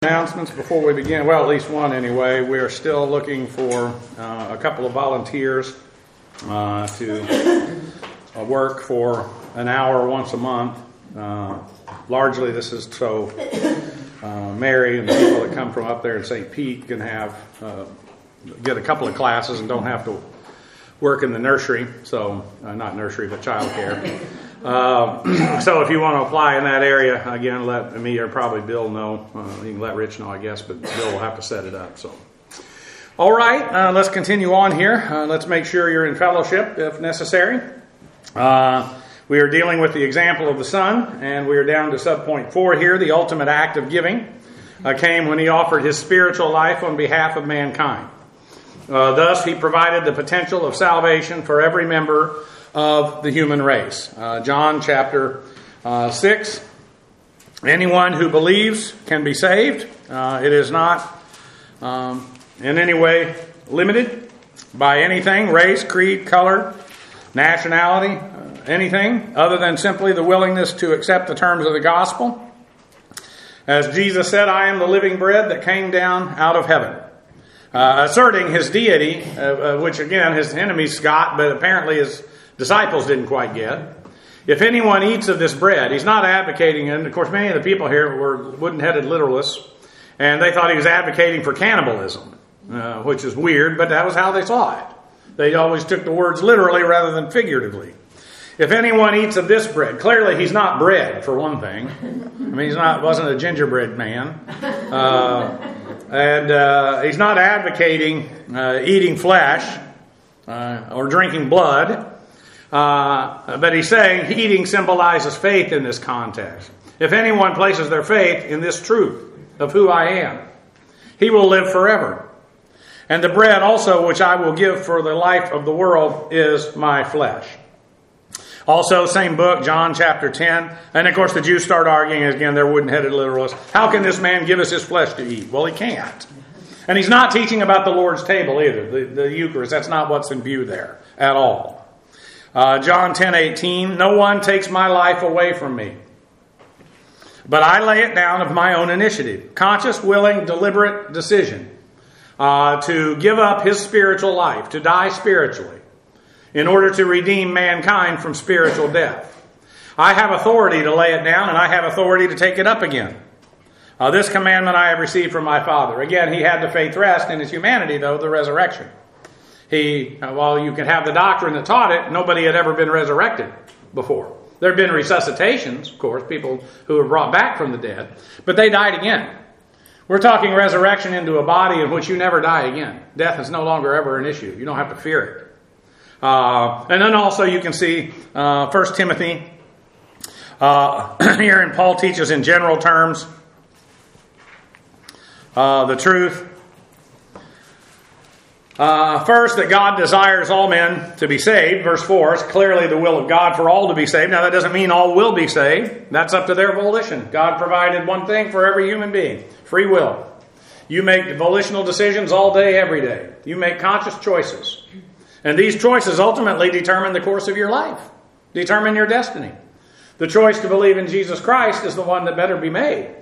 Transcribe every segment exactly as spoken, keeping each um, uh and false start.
Announcements before we begin. Well, at least one anyway. We are still looking for uh, a couple of volunteers uh, to uh, work for an hour once a month. Uh, largely this is so uh, Mary and the people that come from up there in Saint Pete can have uh, get a couple of classes and don't have to work in the nursery. So, uh, not nursery, but childcare. Uh, so if you want to apply in that area, again, let me or probably Bill know. Uh, you can let Rich know, I guess, but Bill will have to set it up. So, all right, uh, let's continue on here. Uh, let's make sure you're in fellowship if necessary. Uh, we are dealing with the example of the Son, and we are down to subpoint four here. The ultimate act of giving uh, came when he offered his spiritual life on behalf of mankind. Uh, thus, he provided the potential of salvation for every member of the human race. Uh, John chapter uh, six. Anyone who believes can be saved. Uh, it is not um, in any way limited by anything, race, creed, color, nationality, uh, anything other than simply the willingness to accept the terms of the gospel. As Jesus said, I am the living bread that came down out of heaven. Uh, asserting his deity, uh, uh, which again his enemies got, but apparently his disciples didn't quite get. If anyone eats of this bread, he's not advocating, and of course many of the people here were wooden-headed literalists, and they thought he was advocating for cannibalism, uh, which is weird, but that was how they saw it. They always took the words literally rather than figuratively. If anyone eats of this bread, clearly he's not bread, for one thing. I mean, he's not wasn't a gingerbread man. Uh, and uh, he's not advocating uh, eating flesh uh, or drinking blood. Uh, but he's saying eating symbolizes faith in this context. If anyone places their faith in this truth of who I am, he will live forever. And the bread also which I will give for the life of the world is my flesh. Also, same book, John chapter ten. And of course the Jews start arguing, again, they're wooden-headed literalists. How can this man give us his flesh to eat? Well, he can't. And he's not teaching about the Lord's table either, the, the Eucharist. That's not what's in view there at all. Uh, John ten eighteen, no one takes my life away from me, but I lay it down of my own initiative. Conscious, willing, deliberate decision uh, to give up his spiritual life, to die spiritually, in order to redeem mankind from spiritual death. I have authority to lay it down, and I have authority to take it up again. Uh, this commandment I have received from my Father. Again, he had the faith rest in his humanity, though, the resurrection. He, while you can have the doctrine that taught it, nobody had ever been resurrected before. There have been resuscitations, of course, people who were brought back from the dead, but they died again. We're talking resurrection into a body in which you never die again. Death is no longer ever an issue. You don't have to fear it. Uh, and then also you can see uh, First Timothy uh, here, and Paul teaches in general terms uh, the truth. Uh, first, that God desires all men to be saved. Verse four, it's clearly the will of God for all to be saved. Now, that doesn't mean all will be saved. That's up to their volition. God provided one thing for every human being, free will. You make volitional decisions all day, every day. You make conscious choices. And these choices ultimately determine the course of your life, determine your destiny. The choice to believe in Jesus Christ is the one that better be made,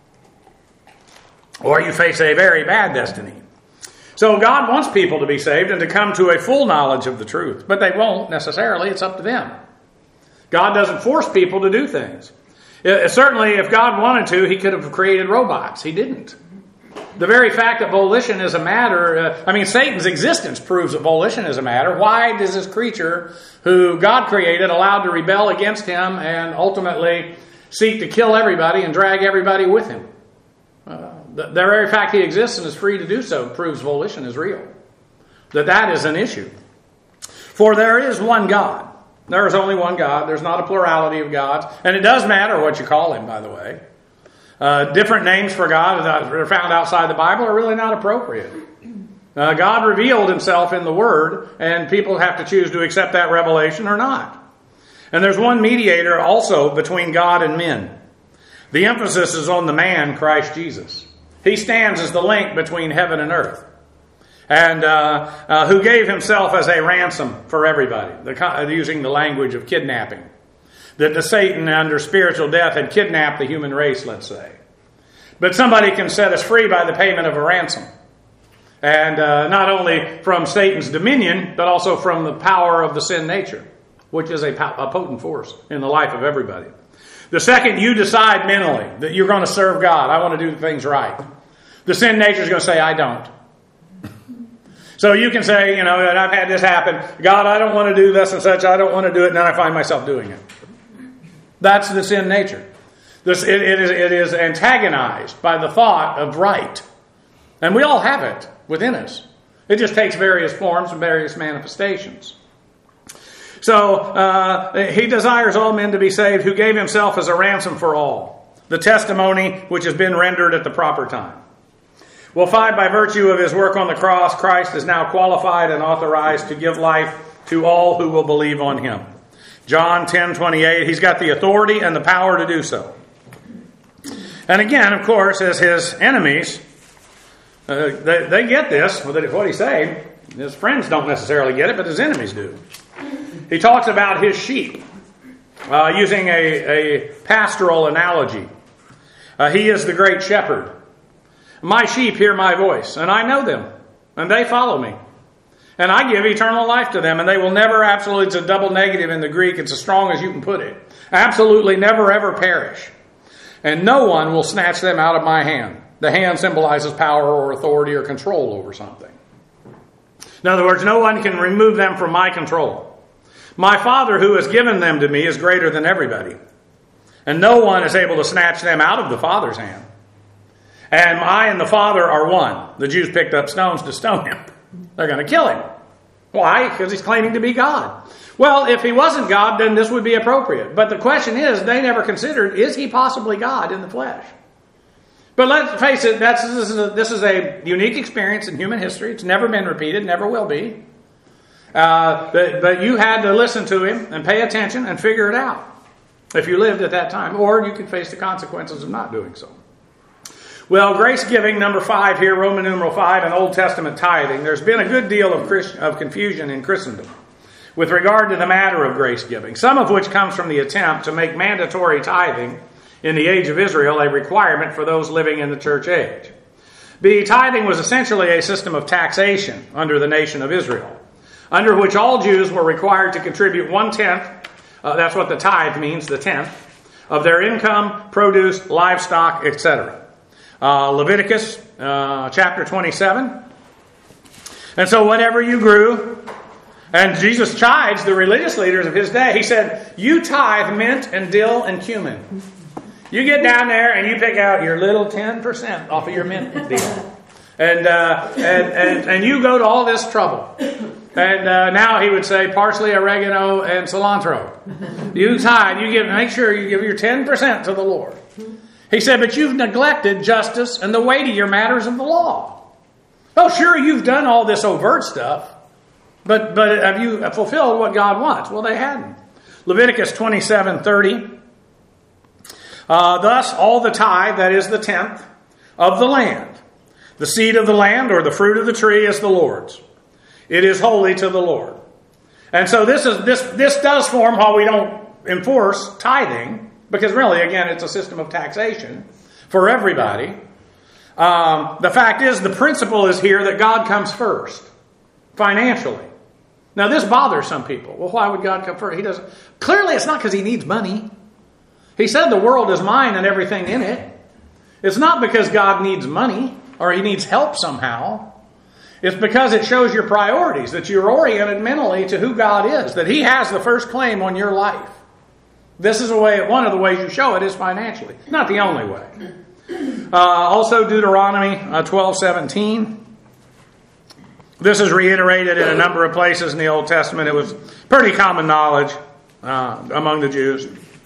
or you face a very bad destiny. So God wants people to be saved and to come to a full knowledge of the truth. But they won't necessarily. It's up to them. God doesn't force people to do things. It, certainly, if God wanted to, he could have created robots. He didn't. The very fact that volition is a matter, uh, I mean, Satan's existence proves that volition is a matter. Why does this creature, who God created, allowed to rebel against him and ultimately seek to kill everybody and drag everybody with him? Uh, the, the very fact he exists and is free to do so proves volition is real. That that is an issue. For there is one God. There is only one God. There's not a plurality of gods. And it does matter what you call him, by the way. Uh, different names for God that are found outside the Bible are really not appropriate. Uh, God revealed himself in the Word, and people have to choose to accept that revelation or not. And there's one mediator also between God and men. The emphasis is on the man, Christ Jesus. He stands as the link between heaven and earth, and uh, uh, who gave himself as a ransom for everybody, the, using the language of kidnapping. That the Satan under spiritual death had kidnapped the human race, let's say. But somebody can set us free by the payment of a ransom. And uh, not only from Satan's dominion, but also from the power of the sin nature, which is a, a potent force in the life of everybody. The second you decide mentally that you're going to serve God, I want to do things right, the sin nature is going to say, I don't. So you can say, you know, that I've had this happen. God, I don't want to do this and such. I don't want to do it. And then I find myself doing it. That's the sin nature. This, it, it, is, it is antagonized by the thought of right. And we all have it within us. It just takes various forms and various manifestations. So uh, he desires all men to be saved, who gave himself as a ransom for all. The testimony which has been rendered at the proper time. Well, five, by virtue of his work on the cross, Christ is now qualified and authorized to give life to all who will believe on him. John ten twenty-eight, he's got the authority and the power to do so. And again, of course, as his enemies, uh, they, they get this, what he's saying. His friends don't necessarily get it, but his enemies do. He talks about his sheep uh, using a, a pastoral analogy. Uh, he is the great shepherd. My sheep hear my voice, and I know them, and they follow me. And I give eternal life to them, and they will never, absolutely, it's a double negative in the Greek, it's as strong as you can put it, absolutely never ever perish. And no one will snatch them out of my hand. The hand symbolizes power or authority or control over something. In other words, no one can remove them from my control. My Father who has given them to me is greater than everybody. And no one is able to snatch them out of the Father's hand. And I and the Father are one. The Jews picked up stones to stone him. They're going to kill him. Why? Because he's claiming to be God. Well, if he wasn't God, then this would be appropriate. But the question is, they never considered, is he possibly God in the flesh? But let's face it, that's, this, is a, this is a unique experience in human history. It's never been repeated, never will be. Uh, but, but you had to listen to him and pay attention and figure it out if you lived at that time. Or you could face the consequences of not doing so. Well, grace giving, number five here, Roman numeral five, and Old Testament tithing. There's been a good deal of, Christ, of confusion in Christendom with regard to the matter of grace giving, some of which comes from the attempt to make mandatory tithing in the age of Israel a requirement for those living in the church age. B, tithing was essentially a system of taxation under the nation of Israel, under which all Jews were required to contribute one-tenth, uh, that's what the tithe means, the tenth, of their income, produce, livestock, et cetera. Uh, Leviticus uh, chapter twenty-seven. And so whatever you grew, and Jesus chides the religious leaders of his day. He said, you tithe mint and dill and cumin. You get down there and you pick out your little ten percent off of your mint deal. And, uh, and, and, and you go to all this trouble. And uh, now he would say parsley, oregano, and cilantro. You tithe, you give, make sure you give your ten percent to the Lord. He said, but you've neglected justice and the weightier matters of the law. Oh, sure, you've done all this overt stuff, but, but have you fulfilled what God wants? Well, they hadn't. Leviticus twenty-seven thirty. Uh, Thus, all the tithe, that is the tenth, of the land, the seed of the land or the fruit of the tree is the Lord's. It is holy to the Lord. And so this is this this does form how we don't enforce tithing. Because really, again, it's a system of taxation for everybody. Um, the fact is, the principle is here that God comes first, financially. Now, this bothers some people. Well, why would God come first? He doesn't. Clearly, it's not because he needs money. He said the world is mine and everything in it. It's not because God needs money or he needs help somehow. It's because it shows your priorities, that you're oriented mentally to who God is, that he has the first claim on your life. This is a way, one of the ways you show it is financially. Not the only way. Uh, also Deuteronomy uh, twelve seventeen. This is reiterated in a number of places in the Old Testament. It was pretty common knowledge uh, among the Jews.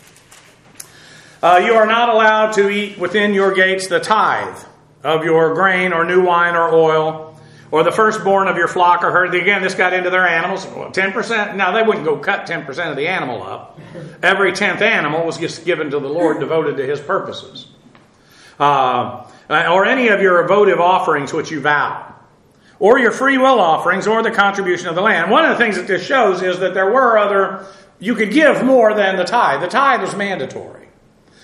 Uh, you are not allowed to eat within your gates the tithe of your grain or new wine or oil, or the firstborn of your flock or herd. Again, this got into their animals. ten percent. Now, they wouldn't go cut ten percent of the animal up. Every tenth animal was just given to the Lord, devoted to his purposes. Uh, or any of your votive offerings which you vow. Or your free will offerings, or the contribution of the land. One of the things that this shows is that there were other, you could give more than the tithe. The tithe was mandatory.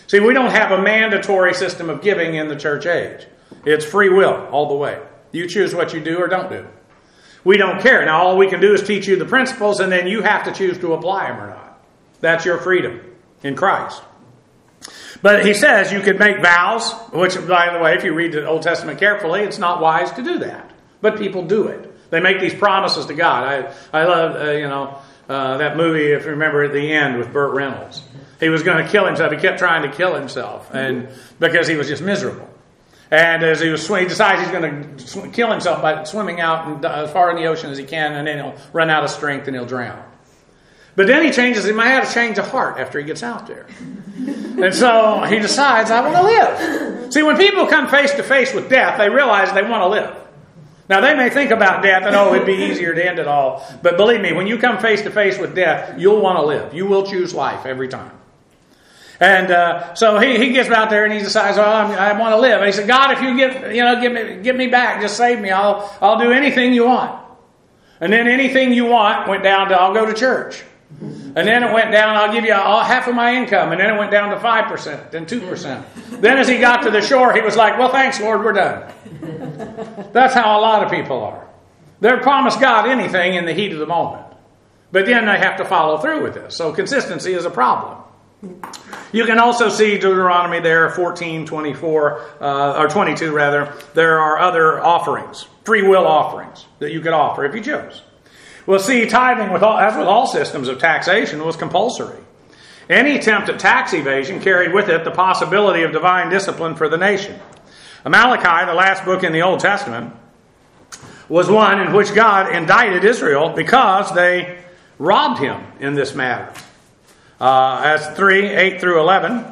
See, we don't have a mandatory system of giving in the church age. It's free will all the way. You choose what you do or don't do. We don't care. Now, all we can do is teach you the principles, and then you have to choose to apply them or not. That's your freedom in Christ. But he says you could make vows, which, by the way, if you read the Old Testament carefully, it's not wise to do that. But people do it. They make these promises to God. I, I love, uh, you know, uh, that movie, if you remember at the end with Burt Reynolds. He was going to kill himself. He kept trying to kill himself, and because he was just miserable. And as he was swimming, he decides he's going to sw- kill himself by swimming out and, uh, as far in the ocean as he can, and then he'll run out of strength and he'll drown. But then he changes, he might have a change of heart after he gets out there. And so he decides, I want to live. See, when people come face to face with death, they realize they want to live. Now, they may think about death and, oh, it'd be easier to end it all. But believe me, when you come face to face with death, you'll want to live. You will choose life every time. And uh, so he, he gets out there and he decides, oh, I'm, I want to live. And he said, God, if you get, you know, give me, give me back, just save me. I'll, I'll do anything you want. And then anything you want went down to, I'll go to church. And then it went down, I'll give you all, half of my income. And then it went down to five percent, then two percent. Then as he got to the shore, he was like, well, thanks, Lord, we're done. That's how a lot of people are. They'll promise God anything in the heat of the moment. But then they have to follow through with this. So consistency is a problem. You can also see Deuteronomy there, fourteen, twenty-four, uh, or twenty-two rather. There are other offerings, free will offerings that you could offer if you chose. Well, see, tithing, with all, as with all systems of taxation, was compulsory. Any attempt at tax evasion carried with it the possibility of divine discipline for the nation. Malachi, the last book in the Old Testament, was one in which God indicted Israel because they robbed him in this matter. Uh, as three, eight through eleven.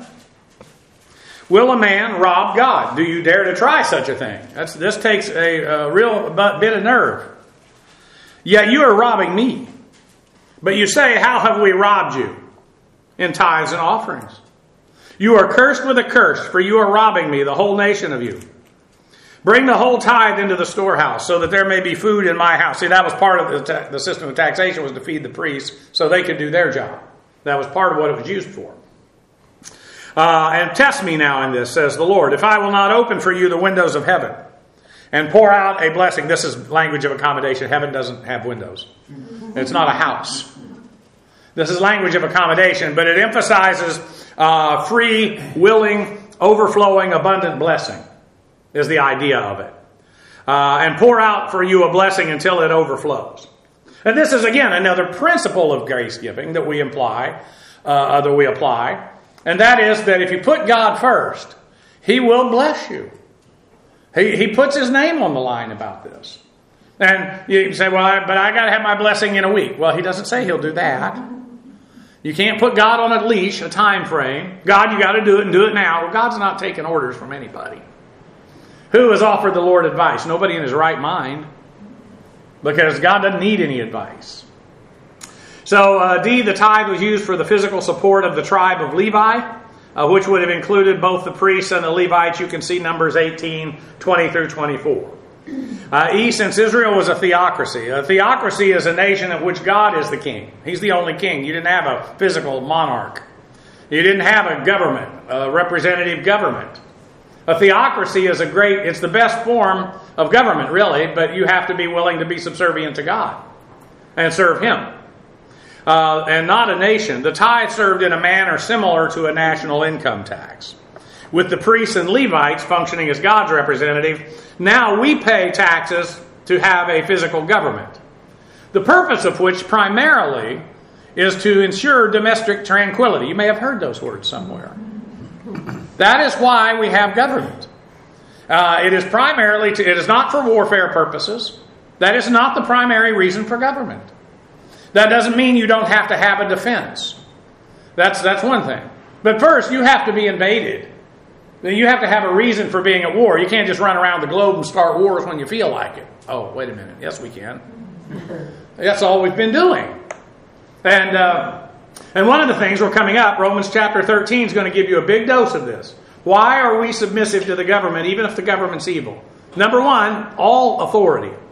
Will a man rob God? Do you dare to try such a thing? That's, this takes a, a real bit of nerve. Yet you are robbing me. But you say, how have we robbed you? In tithes and offerings. You are cursed with a curse, for you are robbing me, the whole nation of you. Bring the whole tithe into the storehouse, so that there may be food in my house. See, that was part of the, ta- the system of taxation, was to feed the priests, so they could do their job. That was part of what it was used for. Uh, and test me now in this, says the Lord, if I will not open for you the windows of heaven and pour out a blessing. This is language of accommodation. Heaven doesn't have windows. It's not a house. This is language of accommodation, but it emphasizes uh, free, willing, overflowing, abundant blessing is the idea of it. Uh, and pour out for you a blessing until it overflows. And this is, again, another principle of grace giving that we imply, uh, that we apply. And that is that if you put God first, He will bless you. He, he puts His name on the line about this. And you say, well, I, but I got to have my blessing in a week. Well, He doesn't say He'll do that. You can't put God on a leash, a time frame. God, you got to do it and do it now. Well, God's not taking orders from anybody. Who has offered the Lord advice? Nobody in his right mind. Because God doesn't need any advice. So, uh, D, the tithe was used for the physical support of the tribe of Levi, uh, which would have included both the priests and the Levites. You can see Numbers eighteen, twenty through twenty-four. Uh, e, since Israel was a theocracy. A theocracy is a nation of which God is the king. He's the only king. You didn't have a physical monarch. You didn't have a government, a representative government. A theocracy is a great, it's the best form of government, really, but you have to be willing to be subservient to God and serve Him. Uh, and not a nation. The tithe served in a manner similar to a national income tax. With the priests and Levites functioning as God's representative, now we pay taxes to have a physical government. The purpose of which primarily is to ensure domestic tranquility. You may have heard those words somewhere. That is why we have government. Uh, it is primarily, to, it is not for warfare purposes. That is not the primary reason for government. That doesn't mean you don't have to have a defense. That's, that's one thing. But first, you have to be invaded. You have to have a reason for being at war. You can't just run around the globe and start wars when you feel like it. Oh, wait a minute. Yes, we can. That's all we've been doing. And uh, and one of the things we're coming up, Romans chapter thirteen is going to give you a big dose of this. Why are we submissive to the government, even if the government's evil? Number one, all authority.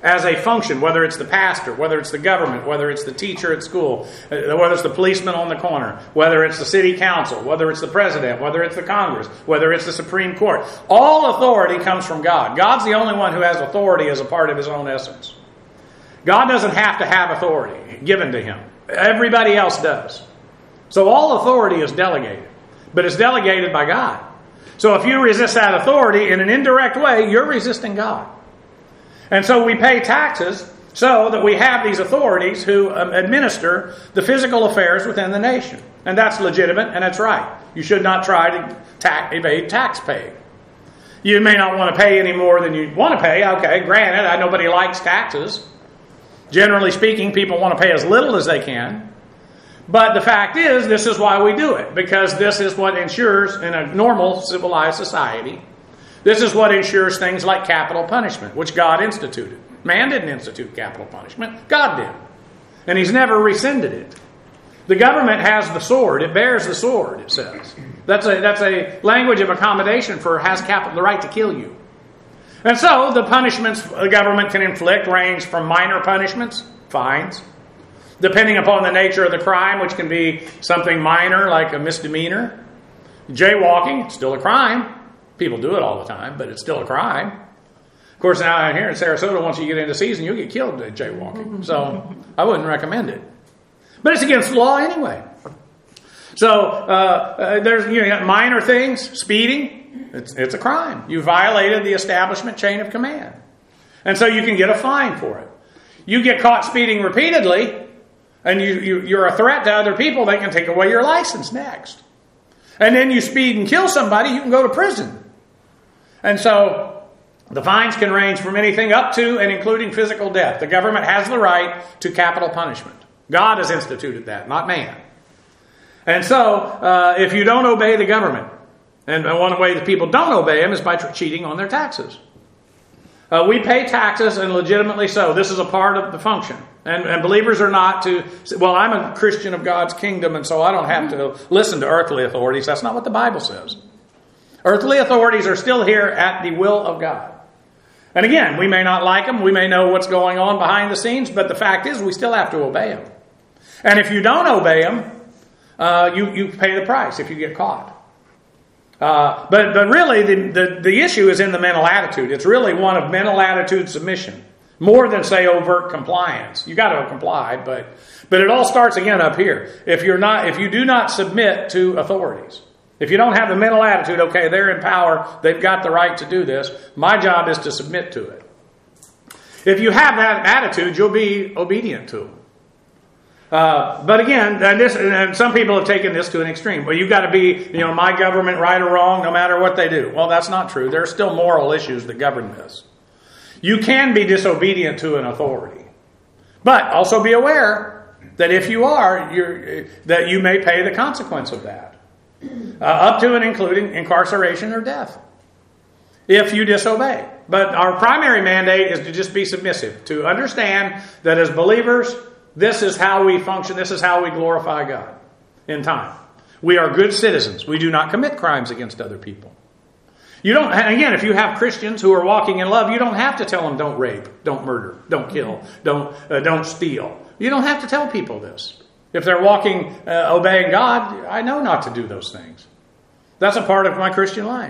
as a function, whether it's the pastor, whether it's the government, whether it's the teacher at school, whether it's the policeman on the corner, whether it's the city council, whether it's the president, whether it's the Congress, whether it's the Supreme Court. All authority comes from God. God's the only one who has authority as a part of his own essence. God doesn't have to have authority given to him. Everybody else does. So all authority is delegated, but it's delegated by God. So if you resist that authority in an indirect way, you're resisting God. And so we pay taxes so that we have these authorities who um, administer the physical affairs within the nation. And that's legitimate and that's right. You should not try to ta- evade tax paying. You may not want to pay any more than you want to pay. Okay, granted, I, nobody likes taxes. Generally speaking, people want to pay as little as they can. But the fact is, this is why we do it. Because this is what ensures, in a normal civilized society, this is what ensures things like capital punishment, which God instituted. Man didn't institute capital punishment. God did. And he's never rescinded it. The government has the sword. It bears the sword, it says. That's a, that's a language of accommodation for has capital, the right to kill you. And so the punishments the government can inflict range from minor punishments, fines, depending upon the nature of the crime, which can be something minor like a misdemeanor. Jaywalking, still a crime. People do it all the time, but it's still a crime. Of course, now here in Sarasota, once you get into season, you'll get killed at jaywalking. So I wouldn't recommend it. But it's against the law anyway. So uh, uh, there's you know, minor things, speeding, it's, it's a crime. You violated the establishment chain of command. And so you can get a fine for it. You get caught speeding repeatedly, and you, you, you're a threat to other people, they can take away your license next. And then you speed and kill somebody, you can go to prison. And so the fines can range from anything up to and including physical death. The government has the right to capital punishment. God has instituted that, not man. And so uh, if you don't obey the government, and one way that people don't obey him is by cheating on their taxes. Uh, we pay taxes, and legitimately so. This is a part of the function. And, and believers are not to, well, I'm a Christian of God's kingdom, and so I don't have to listen to earthly authorities. That's not what the Bible says. Earthly authorities are still here at the will of God. And again, we may not like them. We may know what's going on behind the scenes, but the fact is we still have to obey them. And if you don't obey them, uh, you, you pay the price if you get caught. Uh, but, but really, the, the, the issue is in the mental attitude. It's really one of mental attitude submission. More than, say, overt compliance. You got to comply, but but it all starts again up here. If you're not, if you do not submit to authorities, if you don't have the mental attitude, okay, they're in power, they've got the right to do this. My job is to submit to it. If you have that attitude, you'll be obedient to them. Uh, but again, and, this, and some people have taken this to an extreme. Well, you've got to be, you know, my government, right or wrong, no matter what they do. Well, that's not true. There are still moral issues that govern this. You can be disobedient to an authority. But also be aware that if you are, you're, that you may pay the consequence of that. Uh, up to and including incarceration or death. If you disobey. But our primary mandate is to just be submissive. To understand that as believers, this is how we function. This is how we glorify God in time. We are good citizens. We do not commit crimes against other people. You don't, again, if you have Christians who are walking in love, you don't have to tell them don't rape, don't murder, don't kill, don't uh, don't steal. You don't have to tell people this. If they're walking, uh, obeying God, I know not to do those things. That's a part of my Christian life.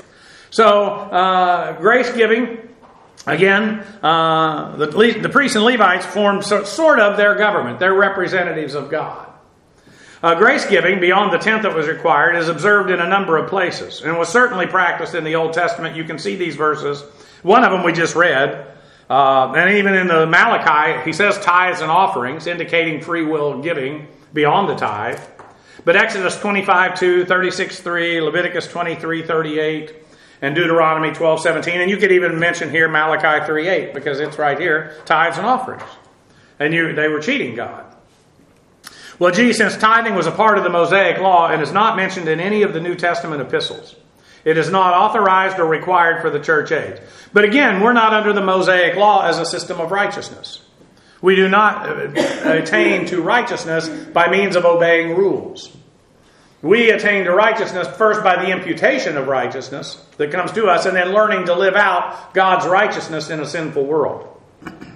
So, uh, grace giving, again, uh, the, the priests and Levites formed so, sort of their government. They're representatives of God. Uh, grace giving, beyond the tenth that was required, is observed in a number of places and was certainly practiced in the Old Testament. You can see these verses. One of them we just read. Uh, and even in the Malachi, he says tithes and offerings, indicating free will giving beyond the tithe. But Exodus twenty-five two, thirty-six three, Leviticus twenty-three thirty-eight, and Deuteronomy twelve seventeen. And you could even mention here Malachi three eight, because it's right here, tithes and offerings. And you, they were cheating God. Well, gee, since tithing was a part of the Mosaic law and is not mentioned in any of the New Testament epistles, it is not authorized or required for the church age. But again, we're not under the Mosaic law as a system of righteousness. We do not attain to righteousness by means of obeying rules. We attain to righteousness first by the imputation of righteousness that comes to us, and then learning to live out God's righteousness in a sinful world.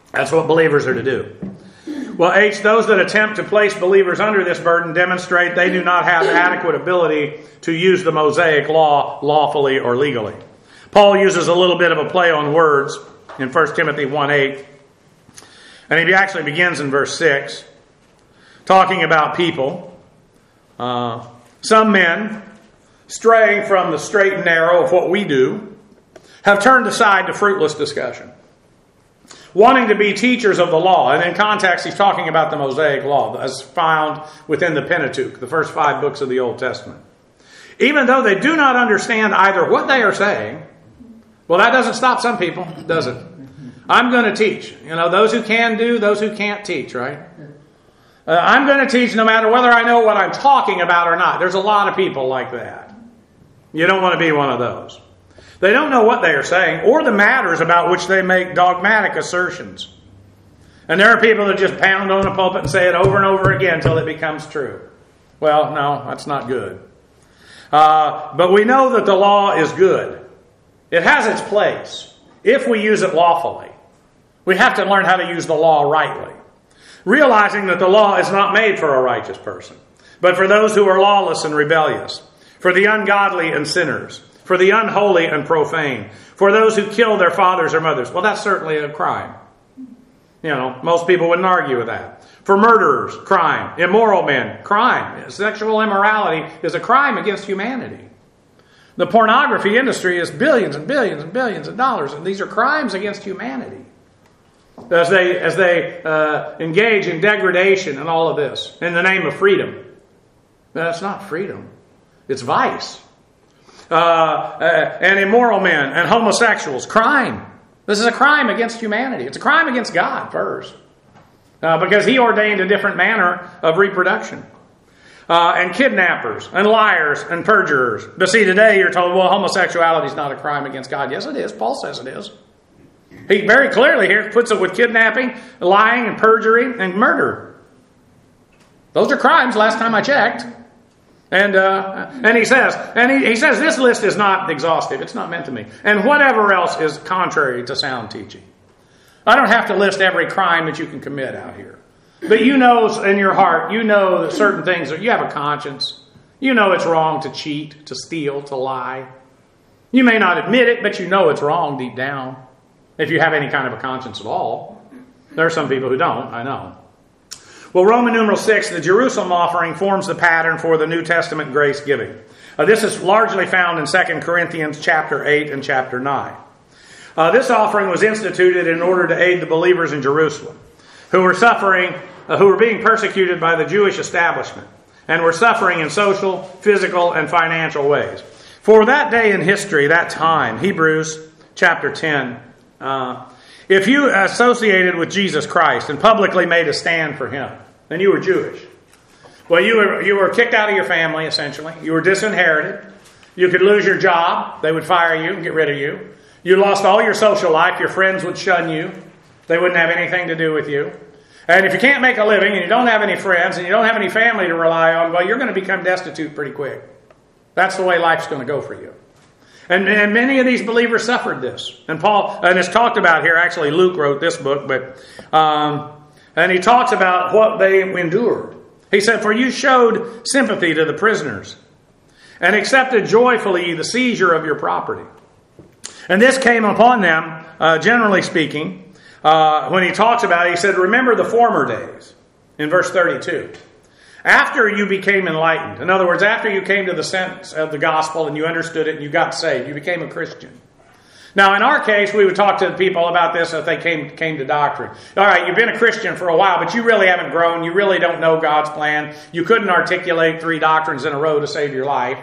That's what believers are to do. Well, H, those that attempt to place believers under this burden demonstrate they do not have adequate ability to use the Mosaic law lawfully or legally. Paul uses a little bit of a play on words in First Timothy one eight. And he actually begins in verse six, talking about people. Uh, some men, straying from the straight and narrow of what we do, have turned aside to fruitless discussion, wanting to be teachers of the law. And in context, he's talking about the Mosaic law as found within the Pentateuch, the first five books of the Old Testament. Even though they do not understand either what they are saying, well, that doesn't stop some people, does it? I'm going to teach. You know, those who can do, those who can't teach, right? Uh, I'm going to teach no matter whether I know what I'm talking about or not. There's a lot of people like that. You don't want to be one of those. They don't know what they are saying or the matters about which they make dogmatic assertions. And there are people that just pound on the pulpit and say it over and over again until it becomes true. Well, no, that's not good. Uh, but we know that the law is good. It has its place if we use it lawfully. We have to learn how to use the law rightly, realizing that the law is not made for a righteous person, but for those who are lawless and rebellious, for the ungodly and sinners, for the unholy and profane, for those who kill their fathers or mothers. Well, that's certainly a crime. You know, most people wouldn't argue with that. For murderers, crime. Immoral men, crime. Sexual immorality is a crime against humanity. The pornography industry is billions and billions and billions of dollars, and these are crimes against humanity. As they as they uh, engage in degradation and all of this in the name of freedom. That's not freedom. It's vice. Uh, uh, and immoral men and homosexuals, crime. This is a crime against humanity. It's a crime against God first. Uh, because He ordained a different manner of reproduction. Uh, and kidnappers, and liars, and perjurers. But see, today you're told, well, homosexuality is not a crime against God. Yes, it is. Paul says it is. He very clearly here puts it with kidnapping, lying, and perjury, and murder. Those are crimes, last time I checked. And uh, and he says, and he, he says this list is not exhaustive. It's not meant to be. And whatever else is contrary to sound teaching. I don't have to list every crime that you can commit out here. But you know in your heart, you know that certain things, you have a conscience. You know it's wrong to cheat, to steal, to lie. You may not admit it, but you know it's wrong deep down. If you have any kind of a conscience at all. There are some people who don't, I know. Well, Roman numeral six, the Jerusalem offering forms the pattern for the New Testament grace giving. Uh, this is largely found in Second Corinthians chapter eight and chapter nine. Uh, this offering was instituted in order to aid the believers in Jerusalem, who were suffering, uh, who were being persecuted by the Jewish establishment, and were suffering in social, physical, and financial ways. For that day in history, that time, Hebrews chapter ten, uh, if you associated with Jesus Christ and publicly made a stand for Him, then you were Jewish. Well, you were you were kicked out of your family, essentially. You were disinherited. You could lose your job. They would fire you and get rid of you. You lost all your social life. Your friends would shun you. They wouldn't have anything to do with you. And if you can't make a living and you don't have any friends and you don't have any family to rely on, well, you're going to become destitute pretty quick. That's the way life's going to go for you. And, and many of these believers suffered this. And Paul, and it's talked about here, actually Luke wrote this book, but um, and he talks about what they endured. He said, for you showed sympathy to the prisoners and accepted joyfully the seizure of your property. And this came upon them, uh, generally speaking, uh, when he talks about it, he said, remember the former days, in verse thirty-two. After you became enlightened, in other words, after you came to the sense of the gospel and you understood it and you got saved, you became a Christian. Now, in our case, we would talk to people about this if they came, came to doctrine. All right, you've been a Christian for a while, but you really haven't grown. You really don't know God's plan. You couldn't articulate three doctrines in a row to save your life.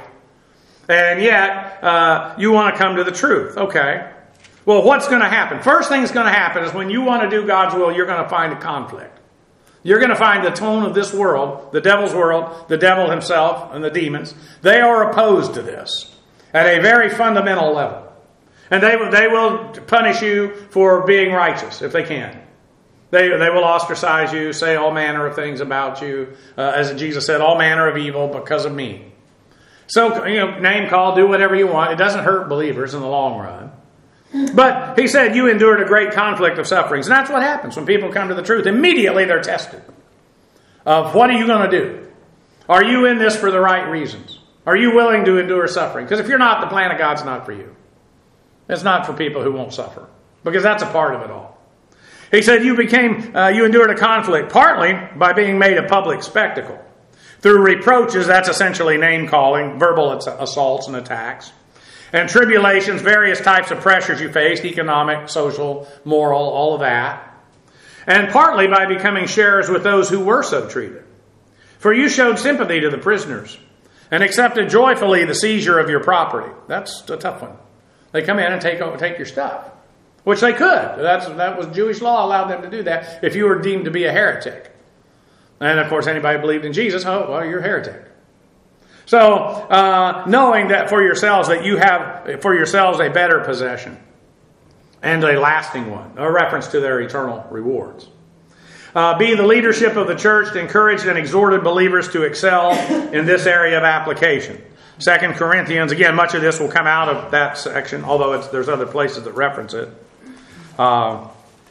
And yet, uh, you want to come to the truth. Okay. Well, what's going to happen? First thing that's going to happen is when you want to do God's will, you're going to find a conflict. You're going to find the tone of this world, the devil's world, the devil himself, and the demons. They are opposed to this at a very fundamental level. And they, they will punish you for being righteous if they can. They, they will ostracize you, say all manner of things about you. Uh, as Jesus said, all manner of evil because of me. So, you know, name call, do whatever you want. It doesn't hurt believers in the long run. But he said, you endured a great conflict of sufferings. And that's what happens when people come to the truth. Immediately they're tested. Of what are you going to do? Are you in this for the right reasons? Are you willing to endure suffering? Because if you're not, the plan of God's not for you. It's not for people who won't suffer. Because that's a part of it all. He said you became, uh, you endured a conflict partly by being made a public spectacle. Through reproaches, that's essentially name-calling, verbal assaults and attacks. And tribulations, various types of pressures you faced, economic, social, moral, all of that. And partly by becoming sharers with those who were so treated. For you showed sympathy to the prisoners and accepted joyfully the seizure of your property. That's a tough one. They come in and take take your stuff, which they could. That's, that was Jewish law allowed them to do that if you were deemed to be a heretic. And of course, anybody who believed in Jesus, oh, well, you're a heretic. So, uh, knowing that for yourselves that you have for yourselves a better possession and a lasting one, a reference to their eternal rewards. Uh, be the leadership of the church, encouraged and exhorted believers to excel in this area of application. Second Corinthians, again, much of this will come out of that section, although it's, there's other places that reference it. Uh,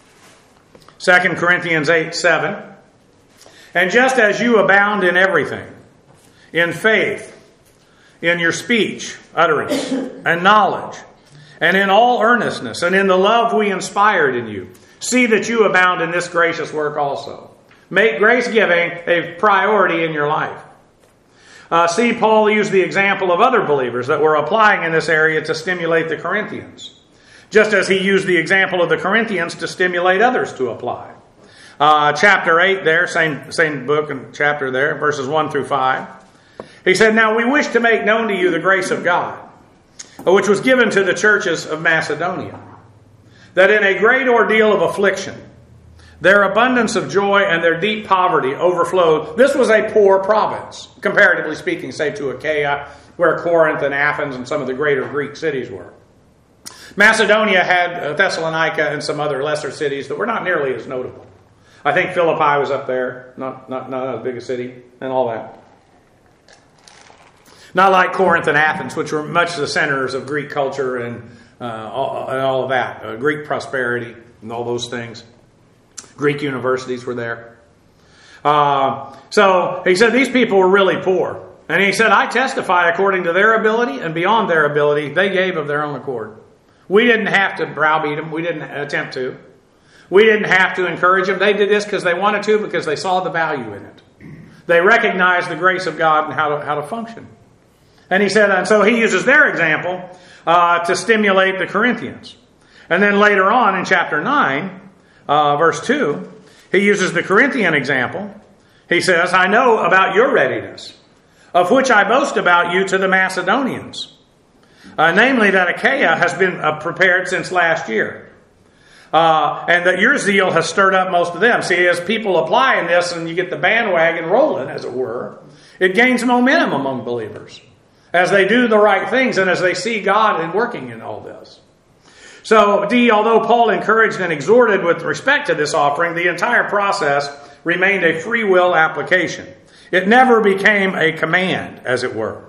Second Corinthians eight seven. And just as you abound in everything, in faith, in your speech, utterance, and knowledge, and in all earnestness, and in the love we inspired in you, see that you abound in this gracious work also. Make grace giving a priority in your life. Uh, see, Paul used the example of other believers that were applying in this area to stimulate the Corinthians, just as he used the example of the Corinthians to stimulate others to apply. Uh, chapter eight there, same, same book and chapter there, verses one through five. He said, now we wish to make known to you the grace of God, which was given to the churches of Macedonia, that in a great ordeal of affliction, their abundance of joy and their deep poverty overflowed. This was a poor province, comparatively speaking, say to Achaia, where Corinth and Athens and some of the greater Greek cities were. Macedonia had Thessalonica and some other lesser cities that were not nearly as notable. I think Philippi was up there, not, not, not as big a city, and all that. Not like Corinth and Athens, which were much the centers of Greek culture and, uh, all, and all of that. Uh, Greek prosperity and all those things. Greek universities were there. Uh, so he said these people were really poor. And he said, I testify according to their ability and beyond their ability, they gave of their own accord. We didn't have to browbeat them. We didn't attempt to. We didn't have to encourage them. They did this because they wanted to, because they saw the value in it. They recognized the grace of God and how to, how to function. And he said, and so he uses their example uh, to stimulate the Corinthians. And then later on in chapter nine, uh, verse two, he uses the Corinthian example. He says, I know about your readiness, of which I boast about you to the Macedonians. Uh, namely, that Achaia has been uh, prepared since last year. Uh, and that your zeal has stirred up most of them. See, as people apply in this and you get the bandwagon rolling, as it were, it gains momentum among believers as they do the right things and as they see God in working in all this. So, D, although Paul encouraged and exhorted with respect to this offering, the entire process remained a free will application. It never became a command, as it were.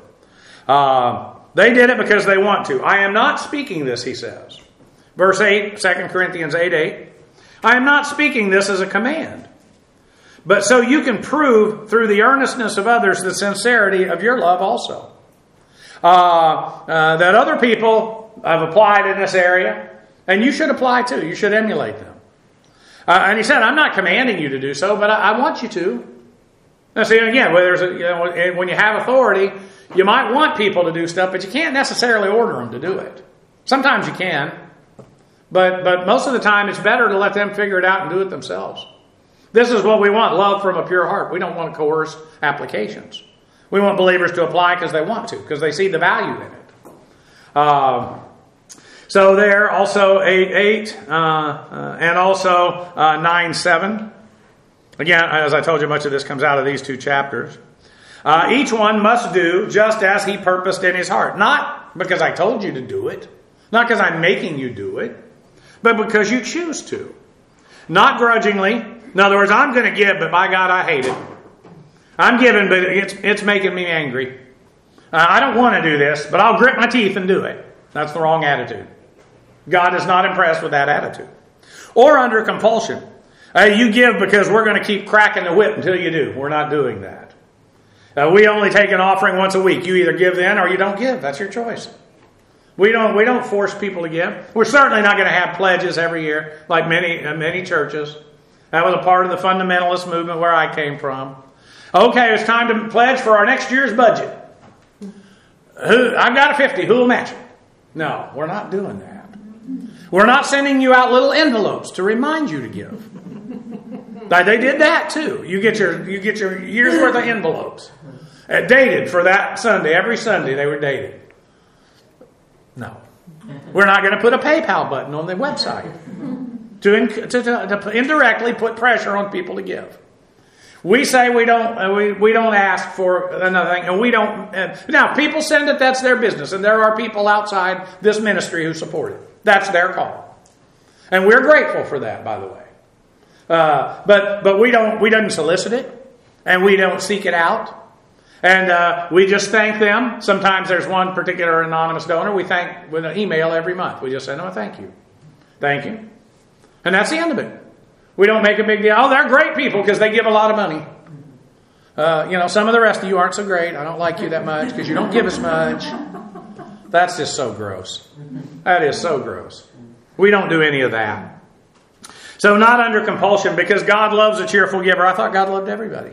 Uh, they did it because they want to. I am not speaking this, he says. Verse eight, Second Corinthians eight eight. I am not speaking this as a command, but so you can prove through the earnestness of others the sincerity of your love also. Uh, uh, that other people have applied in this area, and you should apply too. You should emulate them. Uh, and he said, I'm not commanding you to do so, but I, I want you to. Now see, again, when, there's a, you know, when you have authority, you might want people to do stuff, but you can't necessarily order them to do it. Sometimes you can. But but most of the time, it's better to let them figure it out and do it themselves. This is what we want, love from a pure heart. We don't want coerced applications. We want believers to apply because they want to, because they see the value in it. Um, so there, also eight eight, uh, uh, and also uh, nine seven. Again, as I told you, much of this comes out of these two chapters. Uh, each one must do just as he purposed in his heart. Not because I told you to do it. Not because I'm making you do it. But because you choose to. Not grudgingly. In other words, I'm going to give, but by God, I hate it. I'm giving, but it's, it's making me angry. Uh, I don't want to do this, but I'll grit my teeth and do it. That's the wrong attitude. God is not impressed with that attitude. Or under compulsion. Uh, you give because we're going to keep cracking the whip until you do. We're not doing that. Uh, we only take an offering once a week. You either give then or you don't give. That's your choice. We don't we don't force people to give. We're certainly not going to have pledges every year like many uh, many churches. That was a part of the fundamentalist movement where I came from. Okay, it's time to pledge for our next year's budget. Who, I've got a fifty. Who will match it? No, we're not doing that. We're not sending you out little envelopes to remind you to give. They did that too. You get your you get your year's worth of envelopes, uh, dated for that Sunday. Every Sunday they were dated. No, we're not going to put a PayPal button on the website to, to, to, to indirectly put pressure on people to give. We say we don't uh, we, we don't ask for another thing, and we don't. Uh, now, people send it. That's their business, and there are people outside this ministry who support it. That's their call, and we're grateful for that. By the way, uh, but but we don't we don't solicit it, and we don't seek it out. And uh, we just thank them. Sometimes there's one particular anonymous donor we thank with an email every month. We just say, no, thank you. Thank you. And that's the end of it. We don't make a big deal. Oh, they're great people because they give a lot of money. Uh, you know, some of the rest of you aren't so great. I don't like you that much because you don't give as much. That's just so gross. That is so gross. We don't do any of that. So not under compulsion because God loves a cheerful giver. I thought God loved everybody.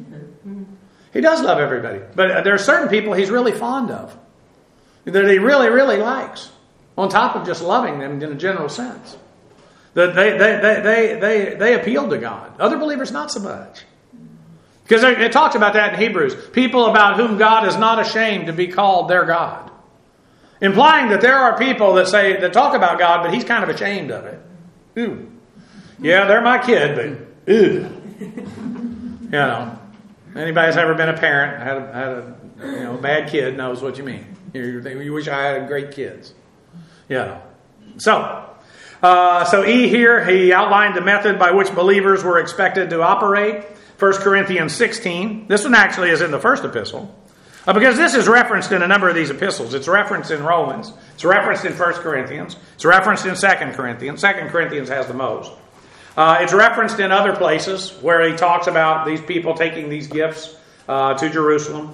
He does love everybody. But there are certain people he's really fond of. That he really, really likes. On top of just loving them in a general sense. That they, they, they, they, they, they appeal to God. Other believers, not so much. Because it talks about that in Hebrews. People about whom God is not ashamed to be called their God. Implying that there are people that say, that talk about God, but he's kind of ashamed of it. Ooh. Yeah, they're my kid, but ooh. You know. Anybody that's ever been a parent, had a, had a you know bad kid, knows what you mean. You, you wish I had great kids. Yeah. So, uh, so E here, he outlined the method by which believers were expected to operate. First Corinthians sixteen. This one actually is in the first epistle. Uh, because this is referenced in a number of these epistles. It's referenced in Romans. It's referenced in First Corinthians. It's referenced in Second Corinthians. Second Corinthians has the most. Uh, it's referenced in other places where he talks about these people taking these gifts uh, to Jerusalem.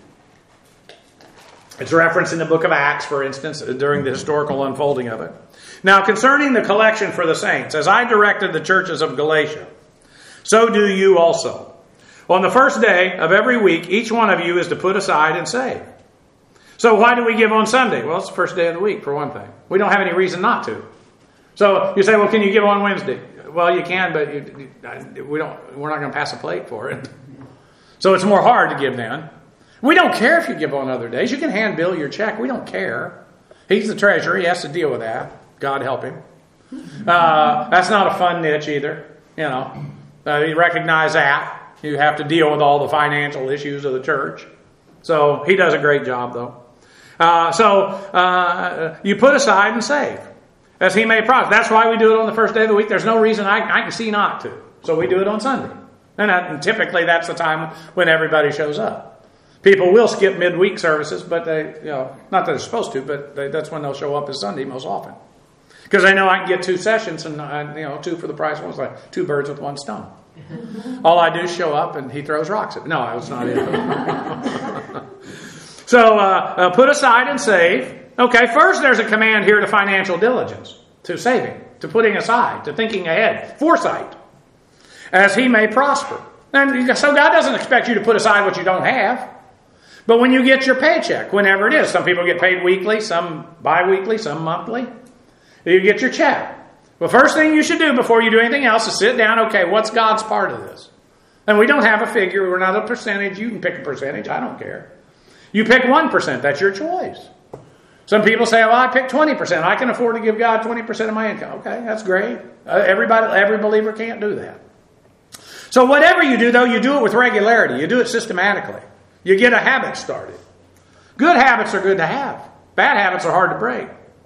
It's referenced in the book of Acts, for instance, during the historical unfolding of it. Now, concerning the collection for the saints, as I directed the churches of Galatia, so do you also. On the first day of every week, each one of you is to put aside and save. So why do we give on Sunday? Well, it's the first day of the week, for one thing. We don't have any reason not to. So you say, well, can you give on Wednesday? Well, you can, but you, you, we don't. We're not going to pass a plate for it. So it's more hard to give then. We don't care if you give on other days. You can hand Bill your check. We don't care. He's the treasurer. He has to deal with that. God help him. Uh, that's not a fun niche either. You know, uh, you recognize that. You have to deal with all the financial issues of the church. So he does a great job, though. Uh, so uh, you put aside and save. As he may prosper. That's why we do it on the first day of the week. There's no reason I, I can see not to. So we do it on Sunday. And, that, and typically that's the time when everybody shows up. People will skip midweek services, but they, you know, not that they're supposed to, but they, that's when they'll show up as Sunday most often. Because they know I can get two sessions and, uh, you know, two for the price of one. It's like two birds with one stone. All I do is show up and he throws rocks at me. No, that's not it. So uh, uh, put aside and save. Okay, first there's a command here to financial diligence, to saving, to putting aside, to thinking ahead, foresight, as he may prosper. And so God doesn't expect you to put aside what you don't have. But when you get your paycheck, whenever it is, some people get paid weekly, some bi-weekly, some monthly, you get your check. The first thing you should do before you do anything else is sit down, okay, what's God's part of this? And we don't have a figure, we're not a percentage, you can pick a percentage, I don't care. You pick one percent, that's your choice. Some people say, well, I pick twenty percent. I can afford to give God twenty percent of my income. Okay, that's great. Uh, everybody, every believer can't do that. So whatever you do, though, you do it with regularity. You do it systematically. You get a habit started. Good habits are good to have. Bad habits are hard to break.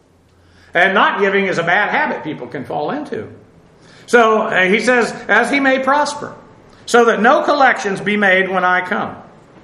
And not giving is a bad habit people can fall into. So uh, he says, as he may prosper, so that no collections be made when I come.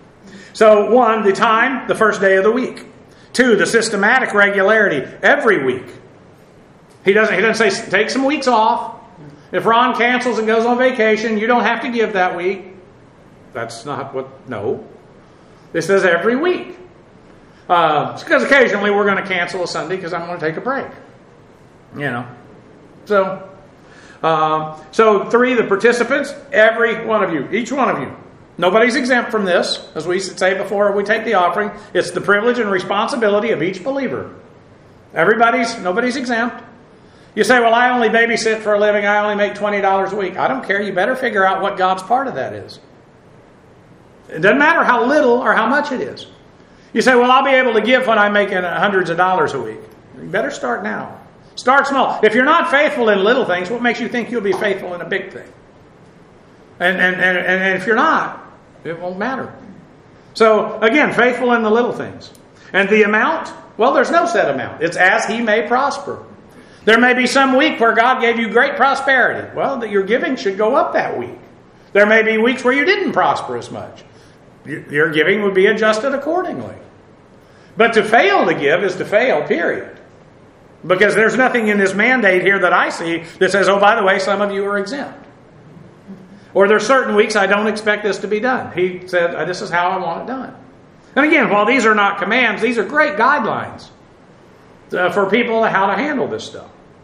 So one, the time, the first day of the week. Two, the systematic regularity every week. He doesn't, he doesn't say, take some weeks off. If Ron cancels and goes on vacation, you don't have to give that week. That's not what, no. It says every week. Uh, because occasionally we're going to cancel a Sunday because I'm going to take a break. You know. So, uh, so three, the participants, every one of you, each one of you. Nobody's exempt from this. As we say before we take the offering, it's the privilege and responsibility of each believer. Everybody's, nobody's exempt. You say, well, I only babysit for a living. I only make twenty dollars a week. I don't care. You better figure out what God's part of that is. It doesn't matter how little or how much it is. You say, well, I'll be able to give when I'm making hundreds of dollars a week. You better start now. Start small. If you're not faithful in little things, what makes you think you'll be faithful in a big thing? And, and, and, and if you're not, it won't matter. So, again, faithful in the little things. And the amount? Well, there's no set amount. It's as he may prosper. There may be some week where God gave you great prosperity. Well, your giving should go up that week. There may be weeks where you didn't prosper as much. Your giving would be adjusted accordingly. But to fail to give is to fail, period. Because there's nothing in this mandate here that I see that says, oh, by the way, some of you are exempt. Or there's certain weeks I don't expect this to be done. He said, this is how I want it done. And again, while these are not commands, these are great guidelines uh, for people how to handle this stuff.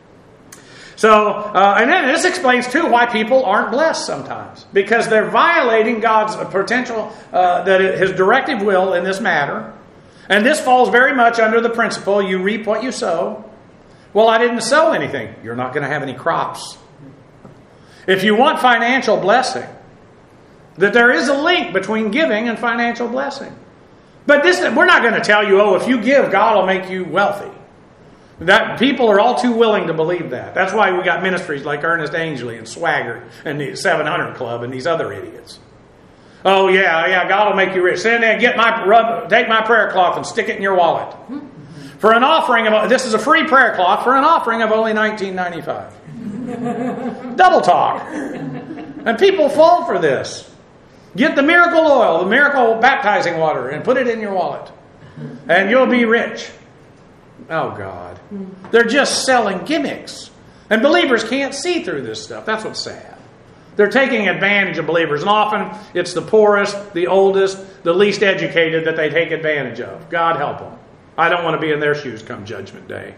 So, uh, and then this explains too why people aren't blessed sometimes. Because they're violating God's potential, uh, that His directive will in this matter. And this falls very much under the principle, you reap what you sow. Well, I didn't sow anything. You're not going to have any crops. If you want financial blessing, that there is a link between giving and financial blessing. But this, we're not going to tell you, oh, if you give, God will make you wealthy. That people are all too willing to believe that. That's why we got ministries like Ernest Angley and Swaggart and the seven hundred Club and these other idiots. Oh yeah, yeah, God will make you rich. Send in, get my rub, take my prayer cloth and stick it in your wallet. For an offering of, this is a free prayer cloth for an offering of only nineteen ninety-five. Double talk. And people fall for this. Get the miracle oil, the miracle baptizing water, and put it in your wallet. And you'll be rich. Oh, God. They're just selling gimmicks. And believers can't see through this stuff. That's what's sad. They're taking advantage of believers. And often it's the poorest, the oldest, the least educated that they take advantage of. God help them. I don't want to be in their shoes come Judgment Day.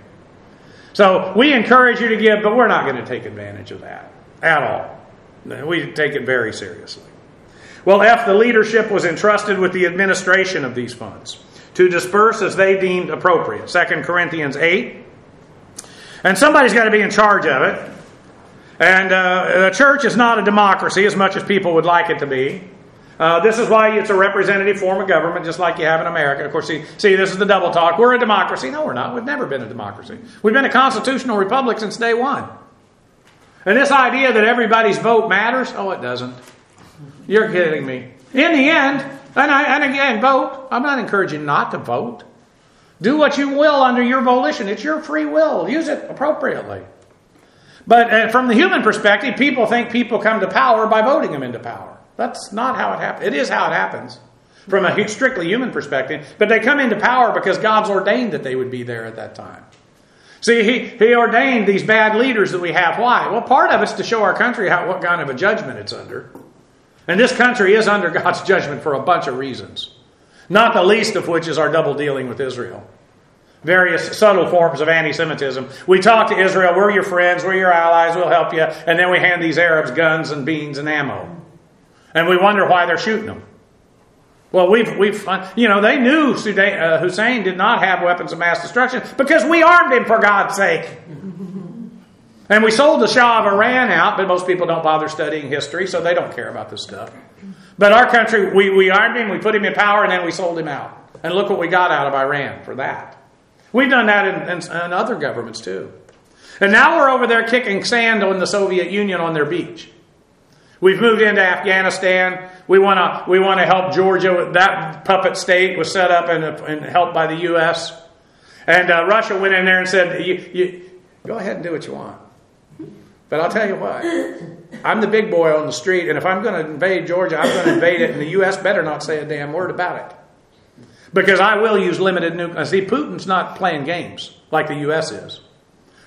So we encourage you to give, but we're not going to take advantage of that at all. We take it very seriously. Well, F, the leadership was entrusted with the administration of these funds to disperse as they deemed appropriate. Second Corinthians eight. And somebody's got to be in charge of it. And uh, the church is not a democracy as much as people would like it to be. Uh, this is why it's a representative form of government, just like you have in America. Of course, see, see, this is the double talk. We're a democracy. No, we're not. We've never been a democracy. We've been a constitutional republic since day one. And this idea that everybody's vote matters, oh, it doesn't. You're kidding me. In the end, and, I, and again, vote. I'm not encouraging not to vote. Do what you will under your volition. It's your free will. Use it appropriately. But uh, from the human perspective, people think people come to power by voting them into power. That's not how it happens. It is how it happens from a strictly human perspective. But they come into power because God's ordained that they would be there at that time. See, he, he ordained these bad leaders that we have. Why? Well, part of it's to show our country how, what kind of a judgment it's under. And this country is under God's judgment for a bunch of reasons. Not the least of which is our double dealing with Israel. Various subtle forms of anti-Semitism. We talk to Israel, we're your friends, we're your allies, we'll help you. And then we hand these Arabs guns and beans and ammo. And we wonder why they're shooting them. Well, we've, we've, you know, they knew Hussein did not have weapons of mass destruction because we armed him, for God's sake. And we sold the Shah of Iran out, but most people don't bother studying history, so they don't care about this stuff. But our country, we, we armed him, we put him in power, and then we sold him out. And look what we got out of Iran for that. We've done that in, in, in other governments too. And now we're over there kicking sand on the Soviet Union on their beach. We've moved into Afghanistan. We want to we want to help Georgia. That puppet state was set up and, and helped by the U S And uh, Russia went in there and said, you, you, go ahead and do what you want. But I'll tell you what. I'm the big boy on the street, and if I'm going to invade Georgia, I'm going to invade it, and the U S better not say a damn word about it. Because I will use limited nuclear. See, Putin's not playing games like the U S is.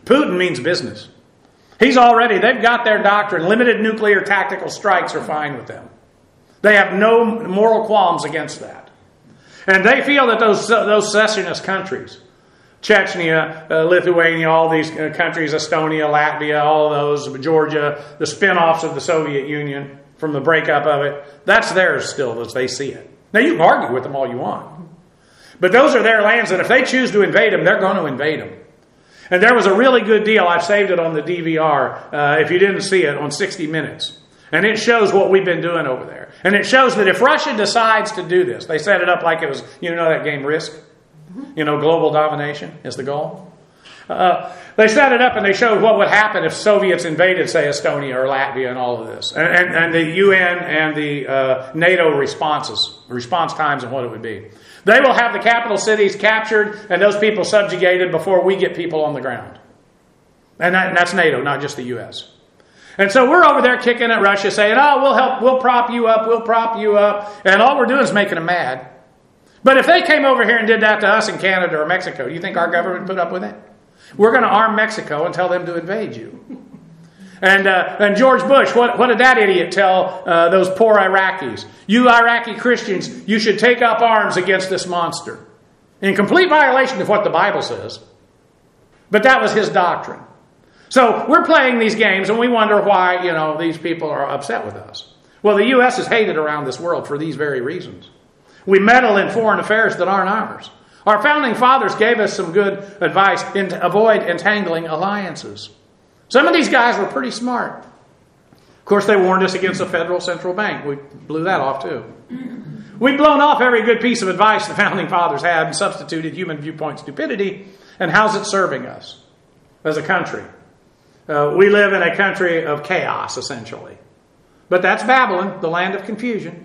Putin means business. He's already, they've got their doctrine. Limited nuclear tactical strikes are fine with them. They have no moral qualms against that. And they feel that those, those secessionist countries, Chechnya, uh, Lithuania, all these uh, countries, Estonia, Latvia, all of those, Georgia, the spin-offs of the Soviet Union from the breakup of it, that's theirs still as they see it. Now, you can argue with them all you want. But those are their lands, and if they choose to invade them, they're going to invade them. And there was a really good deal. I've saved it on the D V R, uh, if you didn't see it, on sixty minutes. And it shows what we've been doing over there. And it shows that if Russia decides to do this, they set it up like it was, you know that game Risk? You know, global domination is the goal. Uh, they set it up and they showed what would happen if Soviets invaded, say, Estonia or Latvia and all of this. And, and, and the U N and the uh, NATO responses, response times and what it would be. They will have the capital cities captured and those people subjugated before we get people on the ground. And, that, and that's NATO, not just the U S. And so we're over there kicking at Russia saying, oh, we'll help, we'll prop you up, we'll prop you up. And all we're doing is making them mad. But if they came over here and did that to us in Canada or Mexico, do you think our government would put up with it? We're going to arm Mexico and tell them to invade you. And uh, and George Bush, what, what did that idiot tell uh, those poor Iraqis? You Iraqi Christians, you should take up arms against this monster. In complete violation of what the Bible says. But that was his doctrine. So we're playing these games and we wonder why, you know, these people are upset with us. Well, the U S is hated around this world for these very reasons. We meddle in foreign affairs that aren't ours. Our founding fathers gave us some good advice to avoid entangling alliances. Some of these guys were pretty smart. Of course, they warned us against the Federal Central Bank. We blew that off too. We've blown off every good piece of advice the founding fathers had and substituted human viewpoint stupidity. And how's it serving us as a country? Uh, we live in a country of chaos, essentially. But that's Babylon, the land of confusion.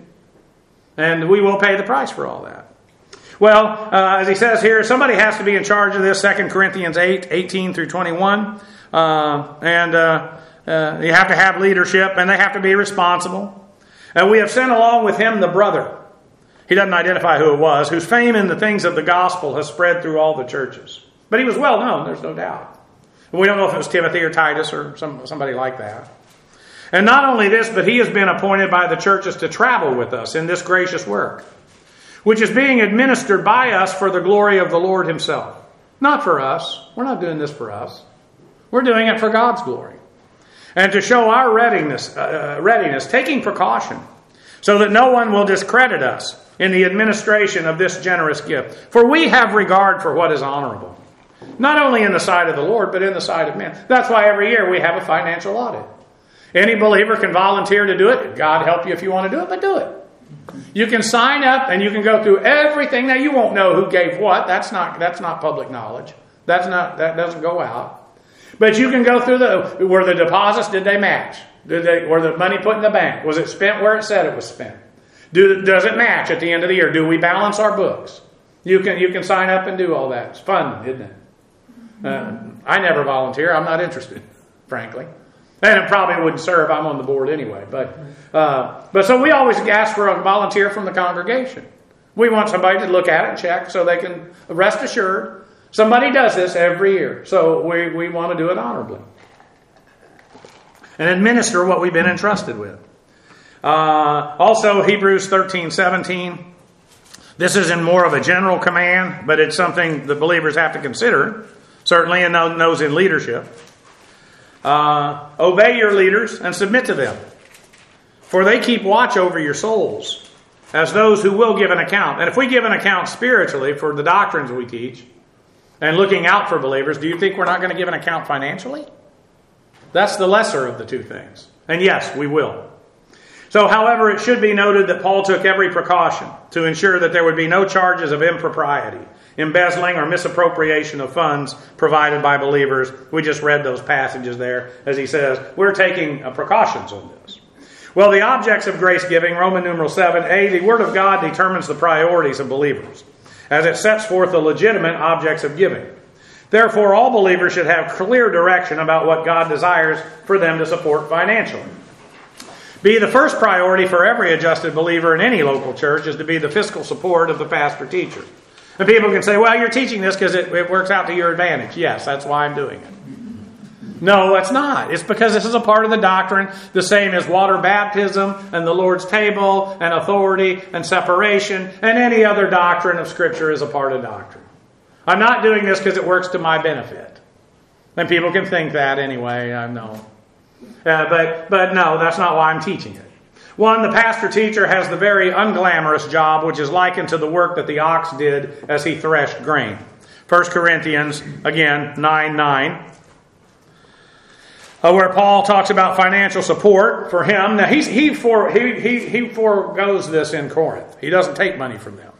And we will pay the price for all that. Well, uh, as he says here, somebody has to be in charge of this, Second Corinthians eight, eighteen through twenty-one. Uh, and uh, uh, you have to have leadership, and they have to be responsible. And we have sent along with him the brother. He doesn't identify who it was, whose fame in the things of the gospel has spread through all the churches. But he was well known, there's no doubt. And we don't know if it was Timothy or Titus or some, somebody like that. And not only this, but he has been appointed by the churches to travel with us in this gracious work, which is being administered by us for the glory of the Lord himself. Not for us. We're not doing this for us. We're doing it for God's glory. And to show our readiness, uh, readiness, taking precaution, so that no one will discredit us in the administration of this generous gift. For we have regard for what is honorable. Not only in the sight of the Lord, but in the sight of men. That's why every year we have a financial audit. Any believer can volunteer to do it. God help you if you want to do it, but do it. You can sign up and you can go through everything. Now you won't know who gave what. That's not that's not public knowledge. That's not that doesn't go out. But you can go through the were the deposits, did they match? Did they were the money put in the bank? Was it spent where it said it was spent? Do does it match at the end of the year? Do we balance our books? You can you can sign up and do all that. It's fun, isn't it? Uh, I never volunteer. I'm not interested, frankly. And it probably wouldn't serve. I'm on the board anyway. But uh, but so we always ask for a volunteer from the congregation. We want somebody to look at it and check so they can rest assured. Somebody does this every year. So we, we want to do it honorably. And administer what we've been entrusted with. Uh, also, Hebrews thirteen seventeen. This is in more of a general command, but it's something the believers have to consider. Certainly, and those in leadership. Uh, obey your leaders and submit to them. For they keep watch over your souls as those who will give an account. And if we give an account spiritually for the doctrines we teach and looking out for believers, do you think we're not going to give an account financially? That's the lesser of the two things. And yes, we will. So, however, it should be noted that Paul took every precaution to ensure that there would be no charges of impropriety, embezzling, or misappropriation of funds provided by believers. We just read those passages there, as he says, we're taking uh, precautions on this. Well, the objects of grace giving, Roman numeral seven, A, the Word of God determines the priorities of believers, as it sets forth the legitimate objects of giving. Therefore, all believers should have clear direction about what God desires for them to support financially. B, the first priority for every adjusted believer in any local church is to be the fiscal support of the pastor-teacher. And people can say, well, you're teaching this because it, it works out to your advantage. Yes, that's why I'm doing it. No, it's not. It's because this is a part of the doctrine, the same as water baptism and the Lord's table and authority and separation and any other doctrine of Scripture is a part of doctrine. I'm not doing this because it works to my benefit. And people can think that anyway, I know. Uh, but, but no, that's not why I'm teaching it. One, the pastor-teacher has the very unglamorous job, which is likened to the work that the ox did as he threshed grain. First Corinthians, again, nine nine. Uh, where Paul talks about financial support for him. Now, he's, he, for, he, he, he foregoes this in Corinth. He doesn't take money from them.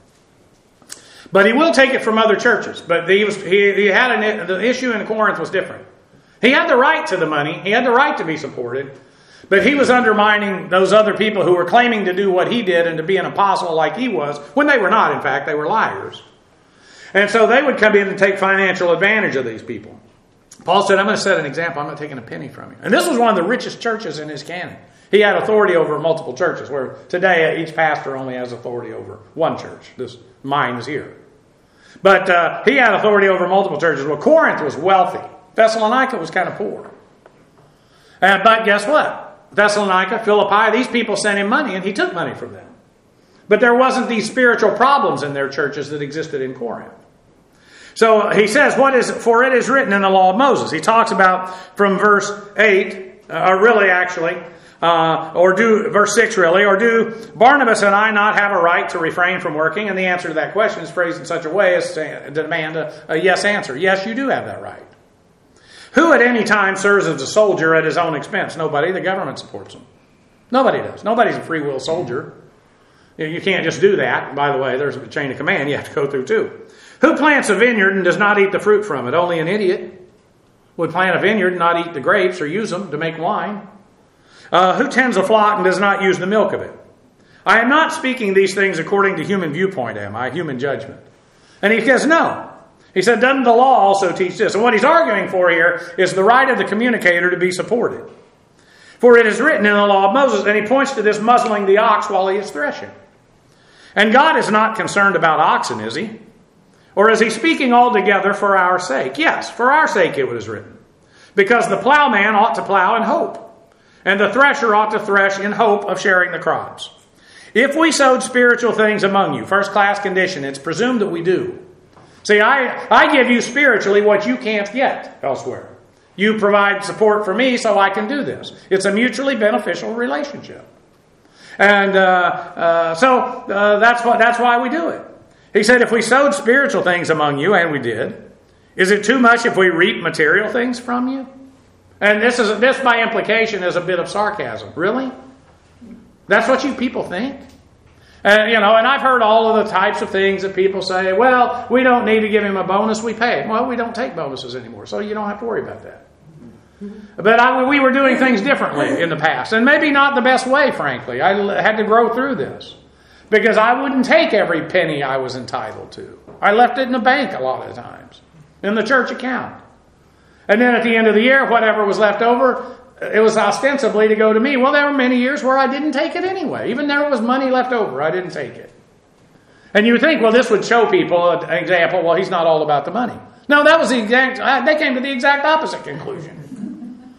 But he will take it from other churches. But he, was, he, he had an, the issue in Corinth was different. He had the right to the money. He had the right to be supported. But he was undermining those other people who were claiming to do what he did and to be an apostle like he was, when they were not, in fact. They were liars. And so they would come in and take financial advantage of these people. Paul said, I'm going to set an example. I'm not taking a penny from you. And this was one of the richest churches in his canon. He had authority over multiple churches, where today each pastor only has authority over one church. This mine is here. But uh, he had authority over multiple churches. Well, Corinth was wealthy. Thessalonica was kind of poor. Uh, but guess what? Thessalonica, Philippi, these people sent him money and he took money from them. But there wasn't these spiritual problems in their churches that existed in Corinth. So he says, "What is? For it is written in the law of Moses." He talks about from verse eight, uh, or really actually, uh, or do verse six really, or do Barnabas and I not have a right to refrain from working? And the answer to that question is phrased in such a way as to demand a, a yes answer. Yes, you do have that right. Who at any time serves as a soldier at his own expense? Nobody. The government supports him. Nobody does. Nobody's a free will soldier. You can't just do that. By the way, there's a chain of command you have to go through too. Who plants a vineyard and does not eat the fruit from it? Only an idiot would plant a vineyard and not eat the grapes or use them to make wine. Uh, who tends a flock and does not use the milk of it? I am not speaking these things according to human viewpoint, am I? Human judgment. And he says, no. He said, doesn't the law also teach this? And what he's arguing for here is the right of the communicator to be supported. For it is written in the law of Moses, and he points to this muzzling the ox while he is threshing. And God is not concerned about oxen, is he? Or is he speaking altogether for our sake? Yes, for our sake it was written. Because the plowman ought to plow in hope, and the thresher ought to thresh in hope of sharing the crops. If we sowed spiritual things among you, first class condition, it's presumed that we do. See, I, I give you spiritually what you can't get elsewhere. You provide support for me so I can do this. It's a mutually beneficial relationship. And uh, uh, so uh, that's what, that's why we do it. He said, if we sowed spiritual things among you, and we did, is it too much if we reap material things from you? And this is this by implication is a bit of sarcasm. Really? That's what you people think? And, you know, and I've heard all of the types of things that people say, well, we don't need to give him a bonus, we pay him. Well, we don't take bonuses anymore, so you don't have to worry about that. But I, we were doing things differently in the past, and maybe not the best way, frankly. I had to grow through this. Because I wouldn't take every penny I was entitled to. I left it in the bank a lot of times. In the church account. And then at the end of the year, whatever was left over, it was ostensibly to go to me. Well, there were many years where I didn't take it anyway. Even there was money left over, I didn't take it. And you would think, well, this would show people an example, well, he's not all about the money. No, that was the exact, they came to the exact opposite conclusion.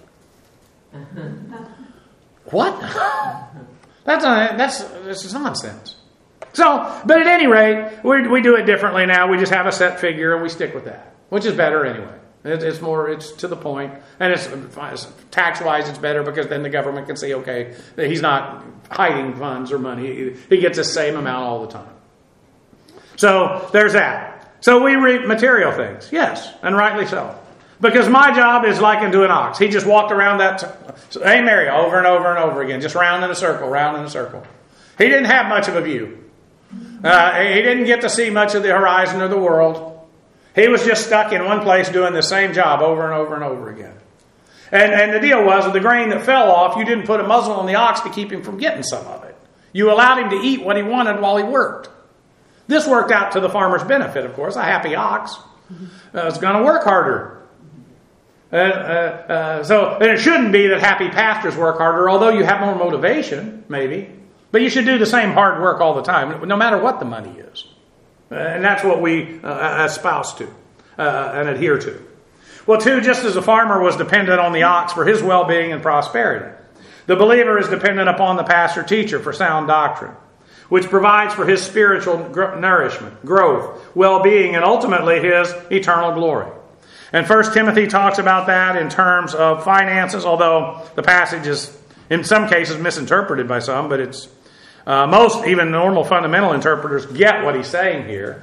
What? That's a, that's that's nonsense. So, but at any rate, we we do it differently now. We just have a set figure and we stick with that, which is better anyway. It, it's more, it's to the point, and it's, it's tax wise, it's better because then the government can see, okay, that he's not hiding funds or money. He, he gets the same amount all the time. So there's that. So we reap material things, yes, and rightly so. Because my job is likened to an ox. He just walked around that, hey Mary, over and over and over again, just round in a circle, round in a circle. He didn't have much of a view. Uh, he didn't get to see much of the horizon of the world. He was just stuck in one place doing the same job over and over and over again. And, and the deal was, with the grain that fell off, you didn't put a muzzle on the ox to keep him from getting some of it. You allowed him to eat what he wanted while he worked. This worked out to the farmer's benefit, of course. A happy ox uh, is going to work harder. Uh, uh, uh, so, and it shouldn't be that happy pastors work harder, although you have more motivation, maybe. But you should do the same hard work all the time, no matter what the money is. Uh, and that's what we uh, espouse to uh, and adhere to. Well, two, just as a farmer was dependent on the ox for his well-being and prosperity, the believer is dependent upon the pastor-teacher for sound doctrine, which provides for his spiritual gr- nourishment, growth, well-being, and ultimately his eternal glory. And First Timothy talks about that in terms of finances, although the passage is in some cases misinterpreted by some, but it's uh, most, even normal fundamental interpreters, get what he's saying here.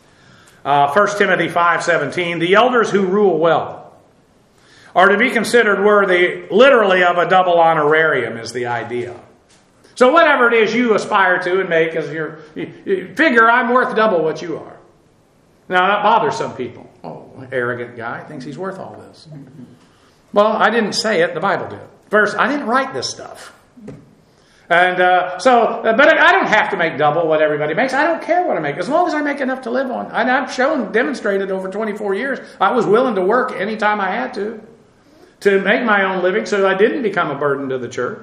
Uh, First Timothy five seventeen, the elders who rule well are to be considered worthy literally of a double honorarium is the idea. So whatever it is you aspire to and make as your, you, you figure I'm worth double what you are. Now that bothers some people. Oh, arrogant guy thinks he's worth all this. Well, I didn't say it, the Bible did. First, I didn't write this stuff. And uh, so, but I don't have to make double what everybody makes. I don't care what I make, as long as I make enough to live on. And I've shown, demonstrated over twenty-four years, I was willing to work anytime I had to, to make my own living so I didn't become a burden to the church.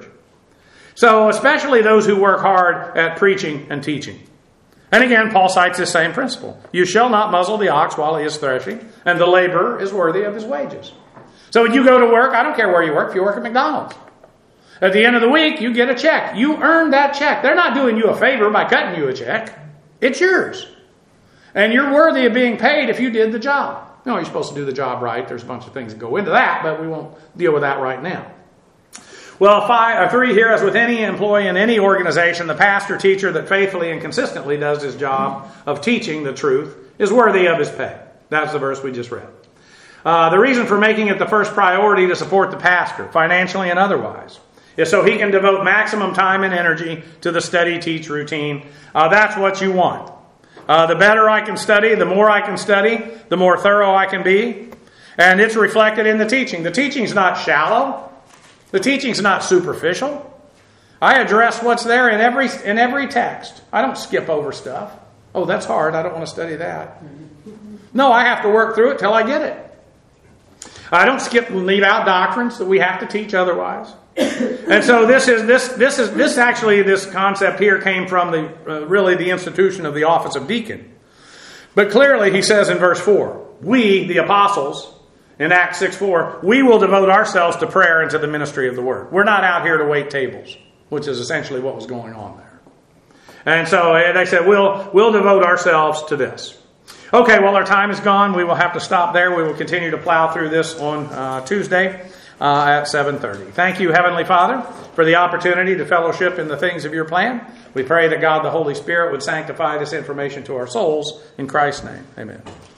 So, especially those who work hard at preaching and teaching. And again, Paul cites this same principle. You shall not muzzle the ox while he is threshing, and the laborer is worthy of his wages. So when you go to work, I don't care where you work, if you work at McDonald's. At the end of the week, you get a check. You earned that check. They're not doing you a favor by cutting you a check. It's yours. And you're worthy of being paid if you did the job. No, you're supposed to do the job right. There's a bunch of things that go into that, but we won't deal with that right now. Well, five, or three here, as with any employee in any organization, the pastor teacher that faithfully and consistently does his job of teaching the truth is worthy of his pay. That's the verse we just read. Uh, the reason for making it the first priority to support the pastor, financially and otherwise, is so he can devote maximum time and energy to the study-teach routine. Uh, that's what you want. Uh, the better I can study, the more I can study, the more thorough I can be. And it's reflected in the teaching. The teaching's not shallow. The teaching's not superficial. I address what's there in every in every text. I don't skip over stuff. Oh, that's hard. I don't want to study that. No, I have to work through it till I get it. I don't skip and leave out doctrines that we have to teach otherwise. And so this is this this is this actually this concept here came from the uh, really the institution of the office of deacon. But clearly he says in verse four, we, the apostles, in Acts six four, we will devote ourselves to prayer and to the ministry of the word. We're not out here to wait tables, which is essentially what was going on there. And so they said, we'll we'll devote ourselves to this. Okay, well, our time is gone. We will have to stop there. We will continue to plow through this on uh, Tuesday uh, at seven thirty. Thank you, Heavenly Father, for the opportunity to fellowship in the things of your plan. We pray that God the Holy Spirit would sanctify this information to our souls. In Christ's name, amen.